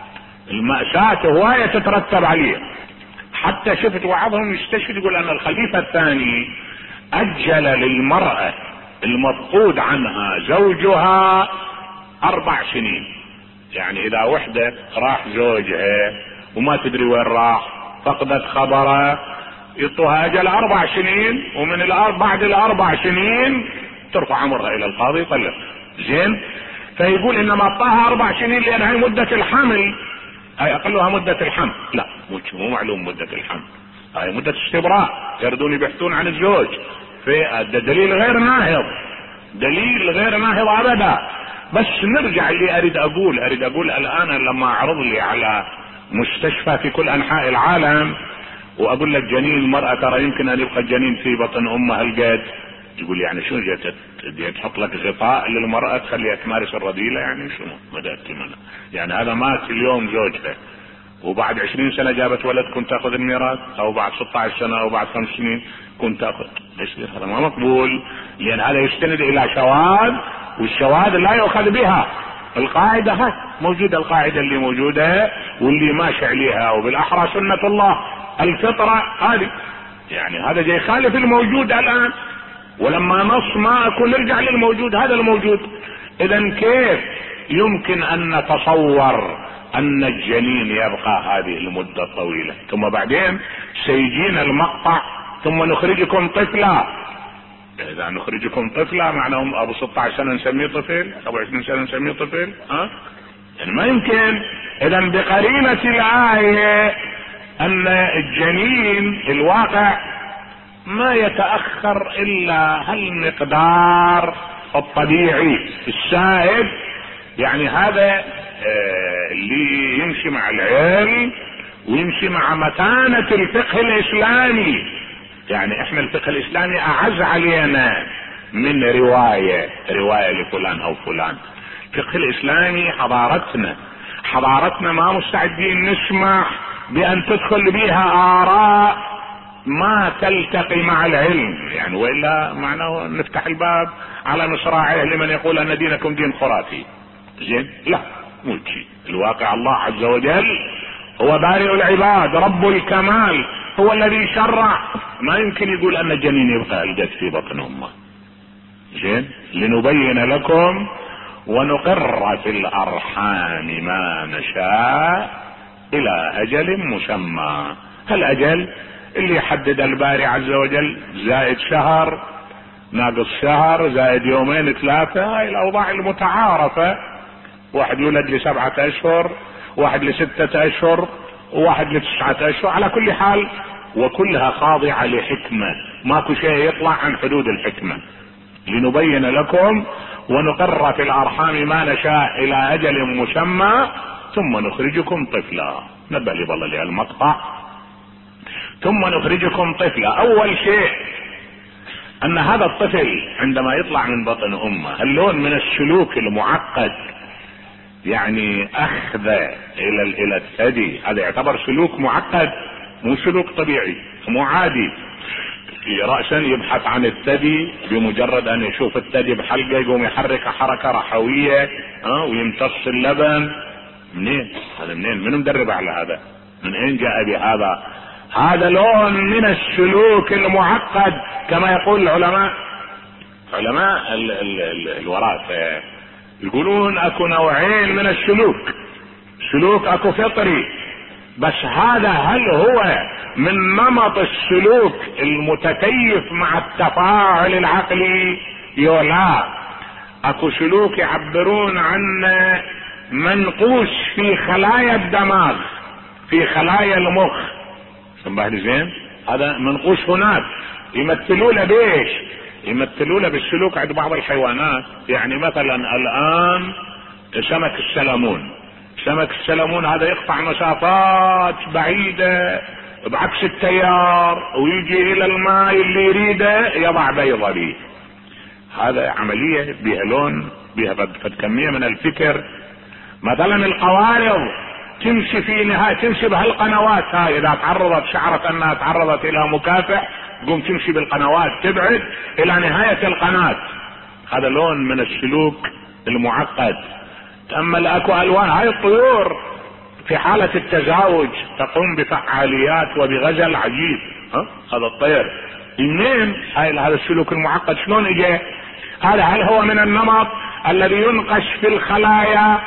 المأساة هواية تترتب عليها. حتى شفت بعضهم يستشهد يقول ان الخليفة الثاني اجل للمرأة المفقود عنها زوجها اربع سنين. يعني اذا وحدة راح زوجها وما تدري وين راح، فقدت خبره، يعطوها اجل اربع سنين، ومن الاربع بعد الاربع سنين ترفع امرها الى القاضي يطلق. زين، فيقول انما اعطاها اربع سنين لان هاي مدة الحمل، هاي اقلها مدة الحمل. لا، مو معلوم مدة الحمل، هاي مدة استبراء، يردون يبحثون عن الزوج. في دليل غير ناهض، دليل غير ناهض ابدا. بس نرجع اللي اريد اقول اريد اقول الان لما اعرض لي على مستشفى في كل انحاء العالم واقول لك جنين المرأة ترى يمكن ان يبقى الجنين في بطن امها هالقد، يقول يعني شنو جت تحط لك غطاء للمرأة تخليها تمارس الرذيلة؟ يعني شنو بدأت منها؟ يعني هذا مات اليوم زوجته وبعد عشرين سنة جابت ولد، كنت تاخذ الميراث؟ او بعد ستة عشر سنة او بعد خمس سنين كنت تاخذ؟ ليش؟ هذا ما مقبول، لان هذا يستند الى شواذ، والشواذ لا يؤخذ بها. القاعدة هاي موجودة، القاعدة اللي موجودة واللي ماشي عليها، وبالاحرى سنة الله الفطرة هذه. يعني هذا جاي خالف الموجود الان، ولما نص ما اكون نرجع للموجود. هذا الموجود. اذا كيف يمكن ان نتصور ان الجنين يبقى هذه المدة الطويلة؟ ثم بعدين سيجينا المقطع ثم نخرجكم طفلا. اذا نخرجكم طفلا معناه ابو ستة عشر سنة نسميه طفل، ابو عشرين سنة نسميه طفل؟ ها يعني ما يمكن. اذا بقرينة الآية ان الجنين الواقع ما يتأخر الا هالمقدار الطبيعي السائد. يعني هذا اللي يمشي مع العلم ويمشي مع متانة الفقه الاسلامي. يعني احنا الفقه الاسلامي اعز علينا من رواية رواية لفلان او فلان. الفقه الاسلامي حضارتنا حضارتنا ما مستعدين نسمح بان تدخل بها اراء ما تلتقي مع العلم، يعني والا معناه نفتح الباب على مصراعيه لمن يقول ان دينكم دين خرافي. زين؟ لا، مو شيء. الواقع الله عز وجل هو بارئ العباد، رب الكمال، هو الذي شرع. ما يمكن يقول ان الجنين يبقى الجد في بطن امه. زين؟ لنبين لكم ونقر في الارحام ما نشاء الى اجل مسمى. هالاجل اللي يحدد الباري عز وجل، زائد شهر، ناقص شهر، زائد يومين ثلاثة. هاي الاوضاع المتعارفة. واحد يولد لسبعة اشهر، واحد لستة اشهر، وواحد لتسعة اشهر. على كل حال وكلها خاضعة لحكمة، ماكو شيء يطلع عن حدود الحكمة. لنبين لكم ونقر في الارحام ما نشاء الى اجل مسمى ثم نخرجكم طفلا. نبه لي بالله لي المقطع. ثم نخرجكم طفلا. اول شيء ان هذا الطفل عندما يطلع من بطن امه اللون من السلوك المعقد، يعني اخذ الى الى الثدي، هذا يعتبر سلوك معقد، مو سلوك طبيعي، مو عادي. رأسا يبحث عن الثدي، بمجرد ان يشوف الثدي بحلقه يقوم يحرك حركه رحويه ها ويمتص اللبن. منين هذا؟ منين؟ من مدرب على هذا؟ من اين جاء بهذا؟ هذا لون من السلوك المعقد، كما يقول العلماء علماء ال ال ال الوراثه يقولون اكو نوعين من السلوك. سلوك اكو فطري، بس هذا هل هو من نمط السلوك المتكيف مع التفاعل العقلي؟ يولا. اكو سلوك يعبرون عنه منقوش في خلايا الدماغ، في خلايا المخ. سمعني زين؟ هذا منقوش هناك. يمثلوا له بيش؟ يمثلوا له بالسلوك عند بعض الحيوانات. يعني مثلا الان سمك السلمون، سمك السلمون هذا يقطع مسافات بعيدة بعكس التيار ويجي الى الماء اللي يريده يضع بيضة به. هذا عملية بها لون، بها كمية من الفكر. مثلا القوارض تمشي في نهاية، تمشي بهالقنوات هاي، اذا تعرضت شعرت انها تعرضت الى مكافح تقوم تمشي بالقنوات تبعد الى نهاية القناة. هذا لون من السلوك المعقد. تأمل اكو الوان. هاي الطيور في حالة التزاوج تقوم بفعاليات وبغزل عجيب. ها هذا الطير منين؟ هاي هذا السلوك المعقد شلون اجى؟ هذا هل هو من النمط الذي ينقش في الخلايا،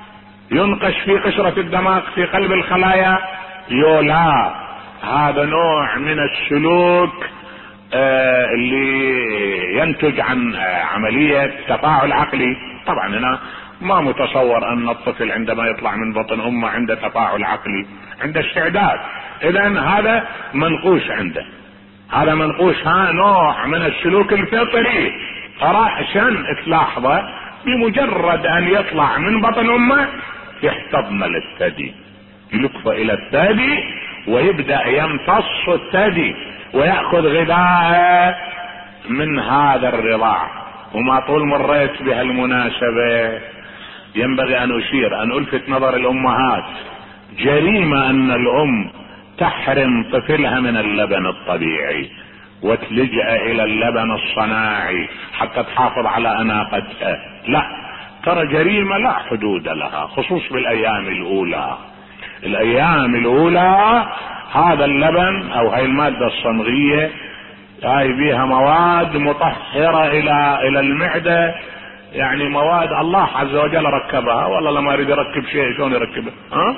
ينقش في قشرة الدماغ في قلب الخلايا؟ يولا. هذا نوع من السلوك آه اللي ينتج عن آه عملية تفاعل عقلي. طبعا هنا ما متصور ان الطفل عندما يطلع من بطن امه عنده تفاعل عقلي، عنده استعداد. اذا هذا منقوش عنده، هذا منقوش. ها نوع من السلوك الفطري. رأسا تلاحظه بمجرد ان يطلع من بطن امه يحتضن للثدي، يلف الى الثدي ويبدأ يمتص الثدي ويأخذ غذاءه من هذا الرضاع. وما طول مريت بهالمناسبة ينبغي ان اشير ان الفت نظر الامهات. جريمة ان الام تحرم طفلها من اللبن الطبيعي وتلجأ الى اللبن الصناعي حتى تحافظ على اناقتها. لا، ترى جريمة لا حدود لها، خصوص بالايام الاولى. الايام الاولى هذا اللبن او هاي المادة الصمغية هاي بيها مواد مطهرة الى الى المعدة، يعني مواد الله عز وجل ركبها. والله لما يريد يركب شيء شلون يركبه؟ ها؟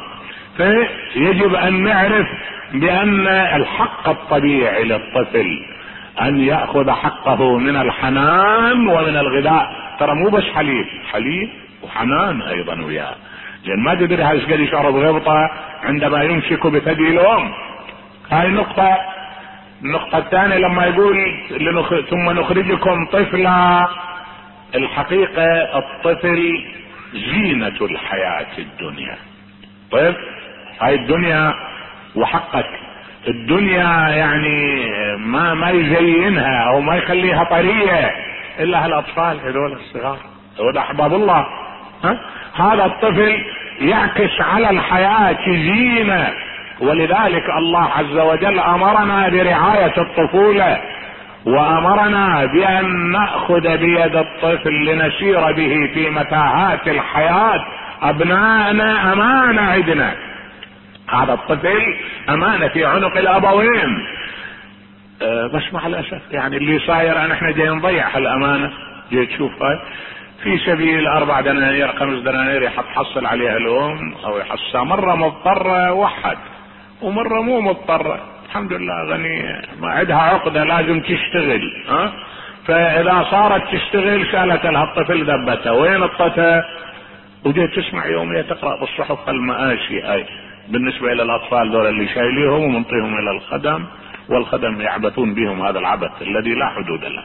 فيجب ان نعرف بان الحق الطبيعي للطفل ان يأخذ حقه من الحنان ومن الغذاء. ترى مو بس حليب، حليب وحنان ايضا وياه. لان ما تدري هاي قد يشرب غبطة عندما يمسك بثدي الام. هاي نقطة. النقطة الثانية لما يقول لنخ... ثم نخرجكم طفلا، الحقيقة الطفل زينة الحياة الدنيا. طيب هاي الدنيا وحقك الدنيا يعني ما ما يزينها او ما يخليها طرية الا هالاطفال هذول الصغار، هذول احباب الله. ها؟ هذا الطفل يعكس على الحياة زينة، ولذلك الله عز وجل امرنا برعاية الطفولة، وامرنا بان نأخذ بيد الطفل لنسير به في متاهات الحياة. ابنائنا امانة عندنا، هذا الطفل امانة في عنق الابوين. أه بس مع الاسف يعني اللي صاير ان احنا جاي نضيع هالامانة. جاي تشوف هاي في سبيل اربع دنانير خمس دنانير يحصل عليها الام او يحصل، مرة مضطرة وحد ومرة مو مضطرة الحمد لله غنية ما عندها عقدة لازم تشتغل. ها فاذا صارت تشتغل شالت لها الطفل ذبتها وين الطفل، وجيت تسمع يومية تقرأ بالصحف المآسي هاي بالنسبة الى الاطفال دول اللي شايليهم ومنطيهم الى الخدم، والخدم يعبثون بهم هذا العبث الذي لا حدود له.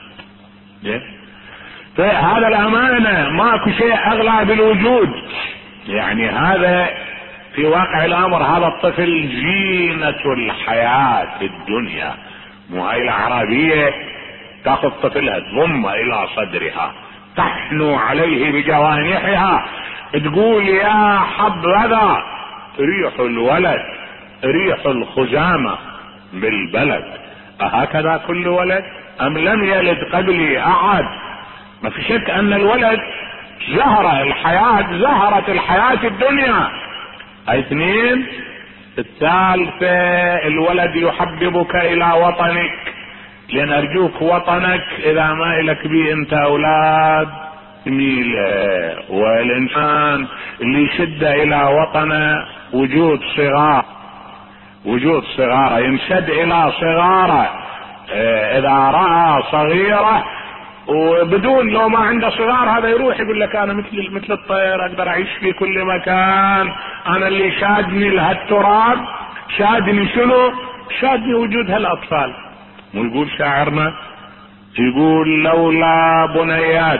فهذا الامانة ماكو شيء اغلى بالوجود. يعني هذا في واقع الامر هذا الطفل زينة الحياة الدنيا. مو هاي الاعرابية تاخذ طفلها تضم الى صدرها تحنو عليه بجوانحها تقول يا حبذا ريح الولد ريح الخزامة بالبلد، أهكذا كل ولد ام لم يلد قبلي احد؟ ما في شك ان الولد زهرة الحياة، زهرة الحياة الدنيا. اثنين الثالثة الولد يحببك الى وطنك، لان ارجوك وطنك اذا ما الك بي انت اولاد ميل. والانسان اللي يشد الى وطنه وجود صغار، وجود صغار ينشد الى صغاره. اذا رأى صغيرة وبدون لو ما عنده صغار هذا يروح يقول لك انا مثل مثل الطير اقدر اعيش في كل مكان، انا اللي شادني لهالتراب شادني شنو؟ شادني وجود هالاطفال. ويقول شاعرنا يقول لولا بنيات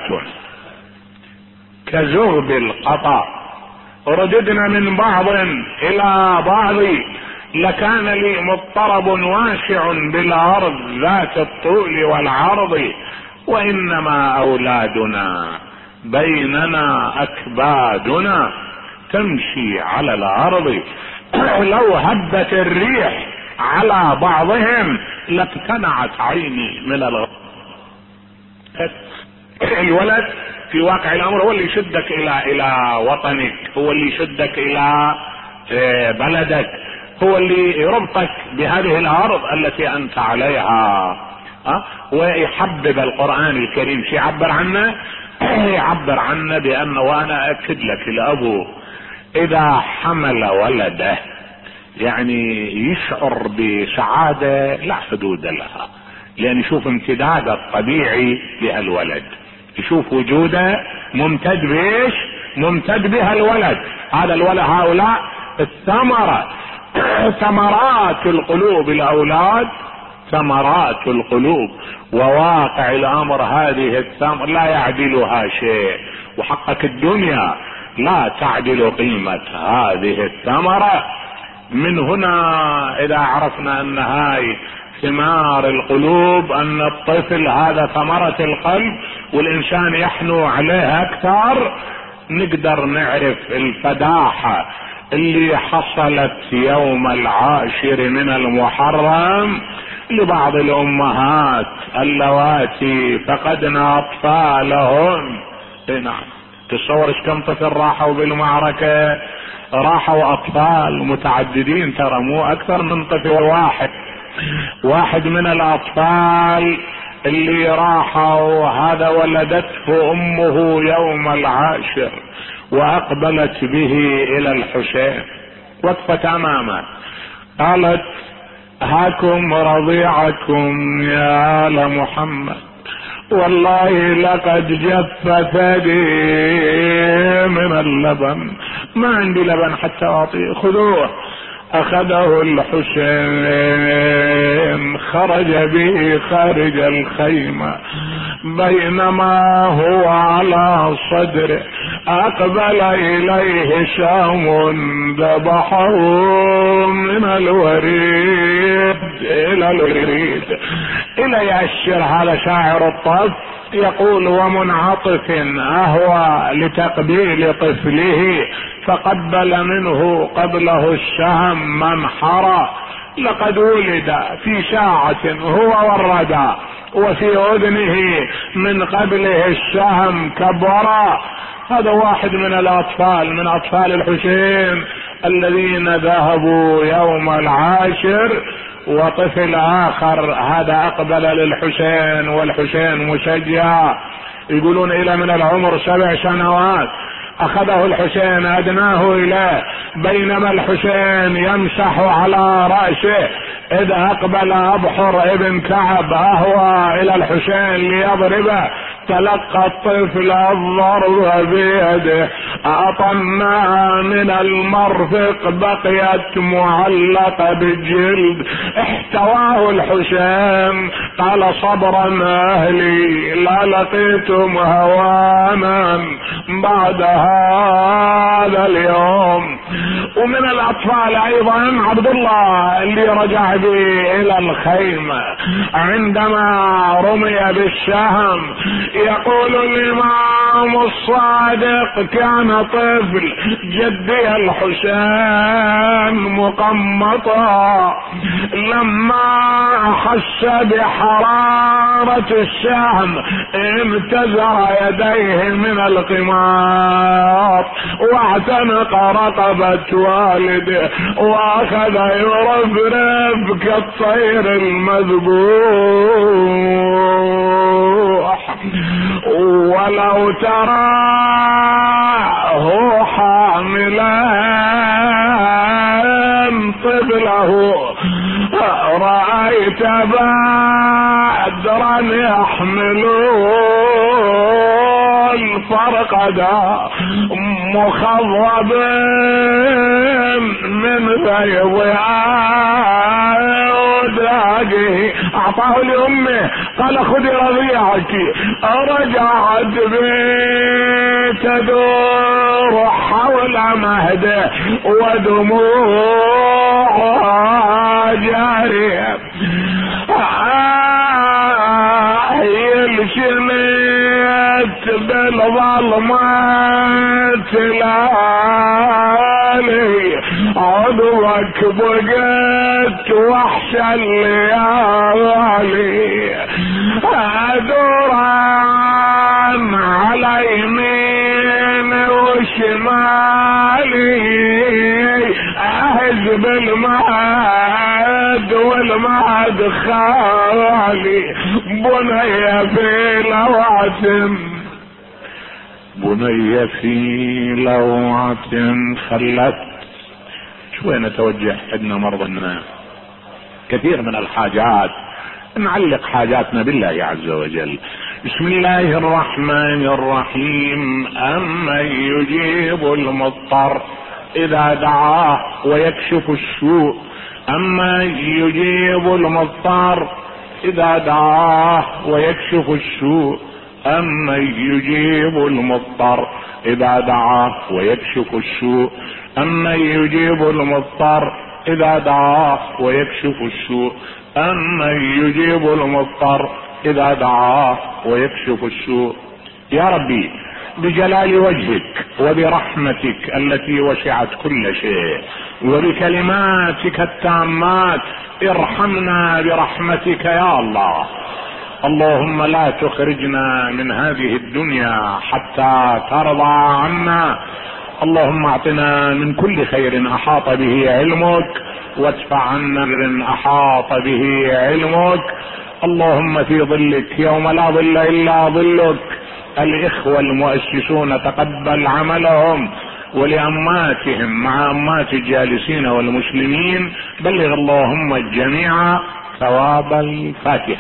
كزغب القطا رددنا من بعض الى بعض لكان لي مضطرب واسع بالارض ذات الطول والعرض، وانما اولادنا بيننا اكبادنا تمشي على الارض لو هبت الريح على بعضهم لاقتنعت عيني من الغرب. الولد في واقع الامر هو اللي يشدك الى الى وطنك، هو اللي يشدك الى بلدك، هو اللي يربطك بهذه الارض التي انت عليها. أه؟ ويحبب القرآن الكريم شي يعبر عنه يعبر عنه بأنه، وانا اكد لك الابو اذا حمل ولده يعني يشعر بسعادة لا حدود لها، لان يشوف امتداد الطبيعي لهالولد، يشوف وجوده ممتد بيش ممتد بها الولد. هذا الولد هؤلاء الثمرة ثمرات القلوب الاولاد ثمرات القلوب، وواقع الامر هذه الثمر لا يعدلها شيء، وحقك الدنيا لا تعدل قيمة هذه الثمرة. من هنا اذا عرفنا ان هاي ثمار القلوب، ان الطفل هذا ثمرة القلب والانسان يحنو عليه اكثر، نقدر نعرف الفداحة اللي حصلت يوم العاشر من المحرم لبعض الامهات اللواتي فقدن اطفالهن. نعم تصور ايش كم طفل راحوا بالمعركة، راحوا اطفال متعددين ترى مو اكثر من طفل واحد. واحد من الاطفال اللي راحوا هذا ولدته امه يوم العاشر واقبلت به الى الحسين، وقفت امامه قالت هاكم رضيعكم يا آل محمد، والله لقد جف ثدي من اللبن ما عندي لبن حتى أعطيه، خذوه. أخذه الحسين خرج به خارج الخيمة، بينما هو على صدره أقبل إليه شام ذبحه من الوريد إلى الوريد. إلى يأشر هذا شاعر الطف يقول: ومنعطف أهوى لتقبيل طفله فقبل منه قبله الشهم منحرا، لقد ولد في ساعة هو والردى وفي أذنه من قبله الشهم كبرا. هذا واحد من الأطفال من أطفال الحسين الذين ذهبوا يوم العاشر، وطفل آخر هذا أقبل للحسين والحسين مشجع، يقولون إلى من العمر سبع سنوات. أخذه الحسين أدناه إليه بينما الحسين يمسح على رأسه، إذ أقبل أبحر ابن كعب أهوى إلى الحسين ليضربه، تلقى الطفل الضرب بيده، أطنها من المرفق بقيت معلقة بالجلد، احتواه الحسين قال: صبرا أهلي لا لقيتم هوانا بعد هذا اليوم. ومن الأطفال أيضا عبد الله اللي رجع به إلى الخيمة عندما رمي بالسهم، يقول الإمام الصادق: كان طفل جدي الحسين مقمطا، لما حس بحرارة السهم انتزع يديه من القماط واعتنق رقبة والده واخذ يربرب كالطير المذبوح، ولو تراه حاملا طفله رأيت بدرا يحملون فرقدا مخضب من بيض عوداقه. اعطاه لامه قال: خذي رضيعك. رجعت بيت تدور حول مهده ودموعها جاريه، يلشمت بالظلمات ليالي، عضوك بقيت وحش الليالي، أدوران على يمين وشمالي، أهز بالمهد والمهد خالي، بني في لوعة بني في لوعة خلت. شوي نتوجه عندنا مرضنا كثير من الحاجات، نعلق حاجاتنا بالله عز وجل. بسم الله الرحمن الرحيم. أمن يجيب المضطر إذا دعاه ويكشف السوء، أمن يجيب المضطر إذا دعاه ويكشف السوء، أمن يجيب المضطر إذا دعاه ويكشف السوء، أمن يجيب المضطر إذا دعاه ويكشف السوء، أمن يجيب المضطر إذا دعاه ويكشف السوء. يا ربي بجلال وجهك وبرحمتك التي وسعت كل شيء وبكلماتك التامات ارحمنا برحمتك يا الله. اللهم لا تخرجنا من هذه الدنيا حتى ترضى عنا. اللهم اعطنا من كل خير احاط به علمك وادفع عنا من احاط به علمك. اللهم في ظلك يوم لا ظل الا ظلك الاخوة المؤسسون تقبل عملهم، ولأماتهم مع أمات الجالسين والمسلمين بلغ اللهم الجميع ثواب الفاتحة.